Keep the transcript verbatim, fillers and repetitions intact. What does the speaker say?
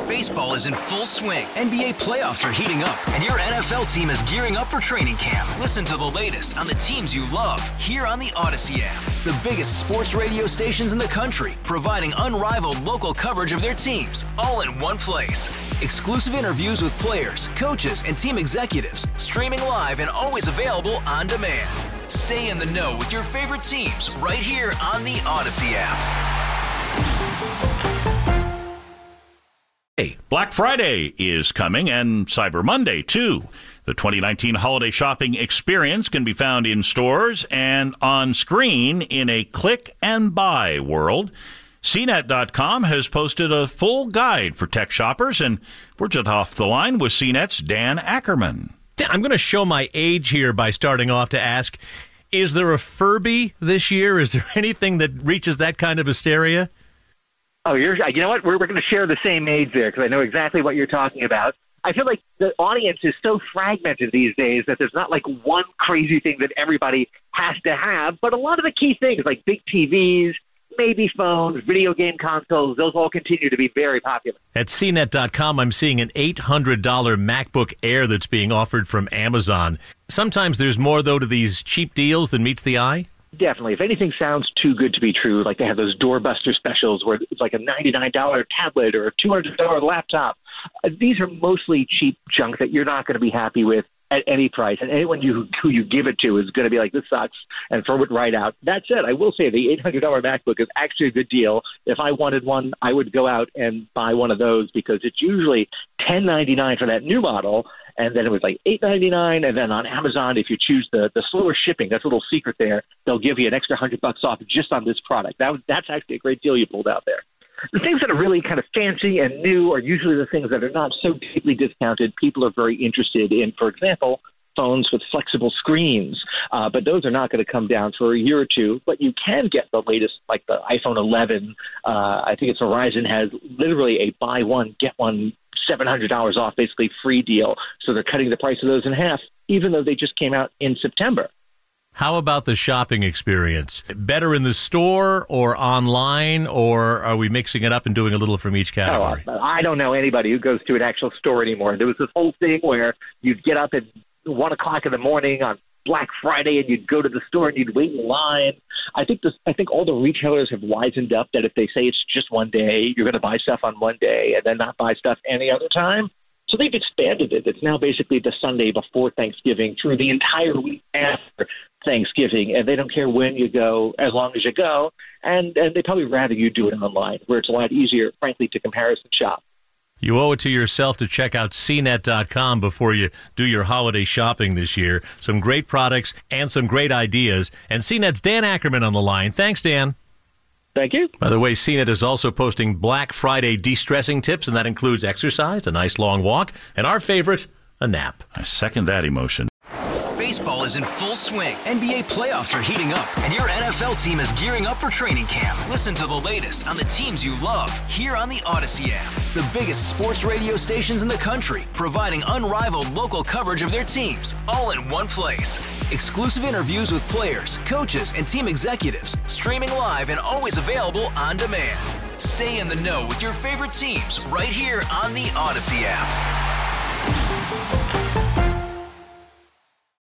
Baseball is in full swing. N B A playoffs are heating up, and your N F L team is gearing up for training camp. Listen to the latest on the teams you love here on the Odyssey app. The biggest sports radio stations in the country, providing unrivaled local coverage of their teams, all in one place. Exclusive interviews with players, coaches, and team executives, streaming live and always available on demand. Stay in the know with your favorite teams right here on the Odyssey app. Hey, Black Friday is coming and Cyber Monday, too. The twenty nineteen holiday shopping experience can be found in stores and on screen in a click and buy world. C net dot com has posted a full guide for tech shoppers, and we're just off the line with C net's Dan Ackerman. I'm going to show my age here by starting off to ask, is there a Furby this year? Is there anything that reaches that kind of hysteria? Oh, you're, you know what? We're, we're going to share the same age there because I know exactly what you're talking about. I feel like the audience is so fragmented these days that there's not like one crazy thing that everybody has to have, but a lot of the key things like big T Vs, maybe phones, video game consoles, those all continue to be very popular. At C net dot com, I'm seeing an eight hundred dollars MacBook Air that's being offered from Amazon. Sometimes there's more, though, to these cheap deals than meets the eye. Definitely. If anything sounds too good to be true, like they have those doorbuster specials where it's like a ninety-nine dollars tablet or a two hundred dollars laptop, uh, these are mostly cheap junk that you're not going to be happy with at any price. And anyone you, who you give it to is going to be like, this sucks, and throw it right out. That said, I will say the eight hundred dollars MacBook is actually a good deal. If I wanted one, I would go out and buy one of those because it's usually ten ninety-nine for that new model. And then it was like eight ninety-nine, and then on Amazon, if you choose the, the slower shipping, that's a little secret there, they'll give you an extra hundred bucks off just on this product. That was, that's actually a great deal you pulled out there. The things that are really kind of fancy and new are usually the things that are not so deeply discounted. People are very interested in, for example, phones with flexible screens, uh, but those are not going to come down for a year or two. But you can get the latest, like the iPhone eleven. Uh, I think it's Verizon has literally a buy one, get one seven hundred dollars off, basically free deal. So they're cutting the price of those in half, even though they just came out in September. How about the shopping experience? Better in the store or online, or are we mixing it up and doing a little from each category? Oh, I don't know anybody who goes to an actual store anymore. There was this whole thing where you'd get up at one o'clock in the morning on Black Friday and you'd go to the store and you'd wait in line. I think this, I think all the retailers have wisened up that if they say it's just one day, you're going to buy stuff on one day and then not buy stuff any other time. So they've expanded it. It's now basically the Sunday before Thanksgiving through the entire week after Thanksgiving, and they don't care when you go as long as you go, and, and they probably rather you do it online where it's a lot easier, frankly, to comparison shop. You owe it to yourself to check out C net dot com before you do your holiday shopping this year. Some great products and some great ideas. And C net's Dan Ackerman on the line. Thanks, Dan. Thank you. By the way, C net is also posting Black Friday de-stressing tips, and that includes exercise, a nice long walk, and our favorite, a nap. I second that emotion. Baseball is in full swing. N B A playoffs are heating up, and your N F L team is gearing up for training camp. Listen to the latest on the teams you love here on the Odyssey app. The biggest sports radio stations in the country, providing unrivaled local coverage of their teams, all in one place. Exclusive interviews with players, coaches, and team executives, streaming live and always available on demand. Stay in the know with your favorite teams right here on the Odyssey app.